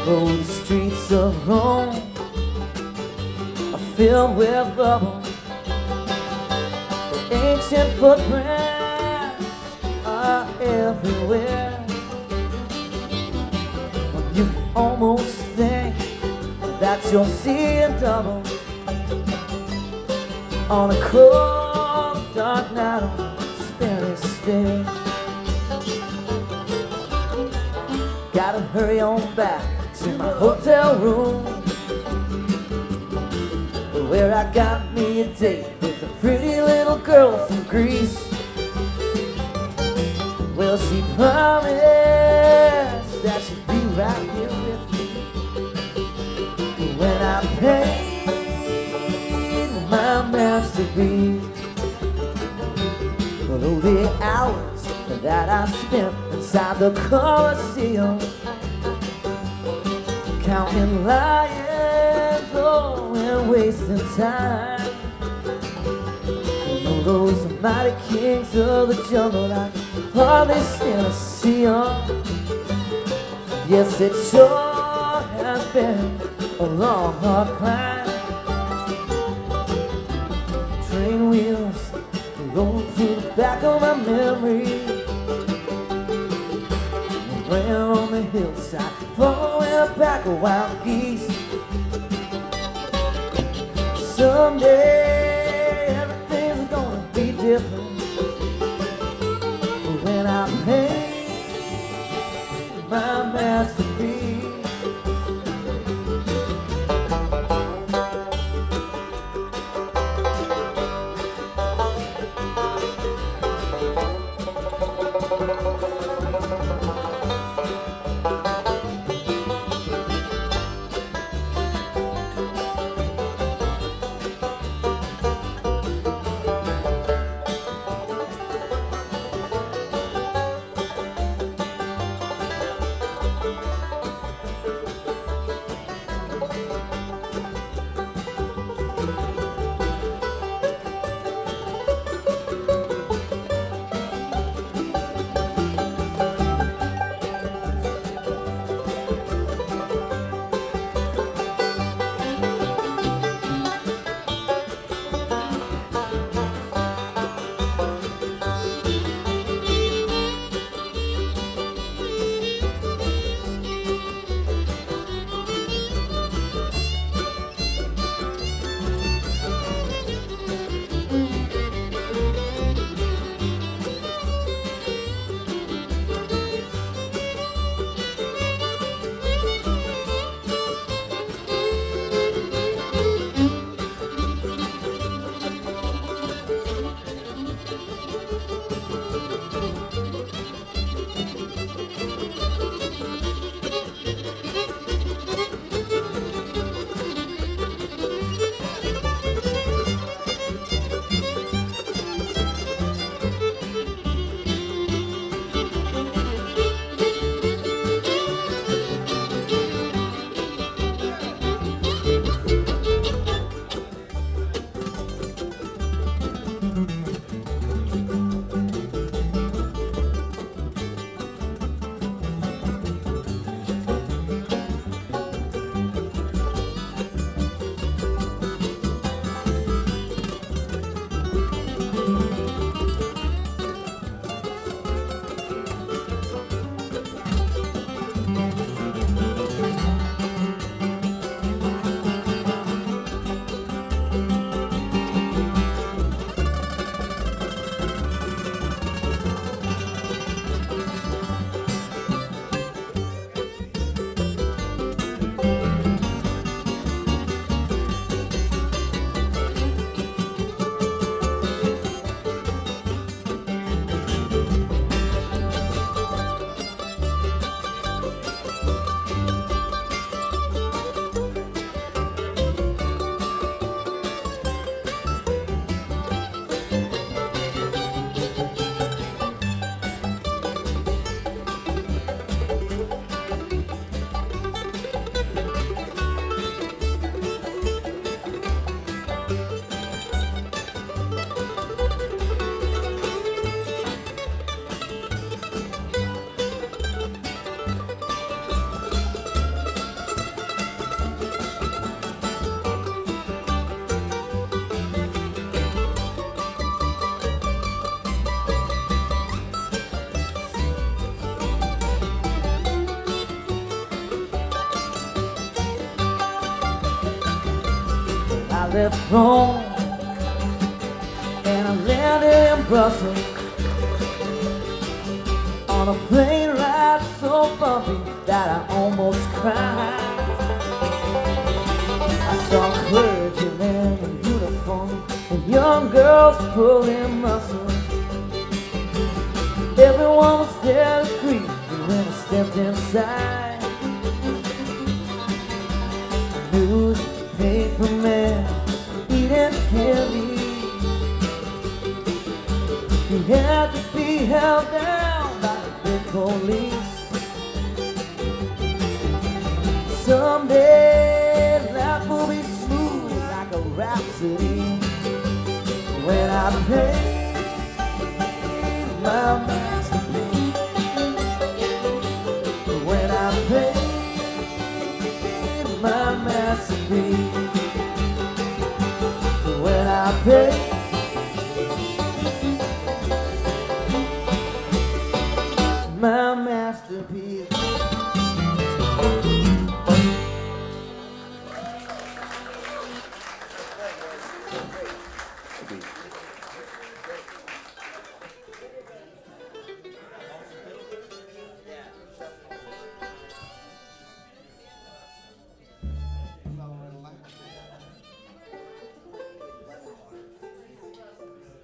Oh, the streets of Rome are filled with rubble. The ancient footprints are everywhere. You can almost think that you're seeing double on a cold, dark night on a Spanish stage. Gotta hurry on back to my hotel room, where I got me a date with a pretty little girl from Greece. Well, she promised that she'd be right here with me when I paid my masterpiece. Although the hours that I spent inside the Colosseum, counting lions, oh, and wasting time. You know those mighty kings of the jungle, I can hardly stand to see them. Yes, it sure has been a long, hard climb. Train wheels rolling through the back of my memory, ran on the hillside, following a pack of wild geese. Someday everything's gonna be different when I paint my masterpiece. I left home and I landed in Brussels on a plane ride so bumpy that I almost cried. I saw clergymen in uniform and young girls pulling muscles. Everyone was there to greet me when I stepped inside. Newspaper man eating candy. He had to be held down by the big police. Someday life will be smooth like a rhapsody when I paid my masterpiece. When I paid my masterpiece. When I paid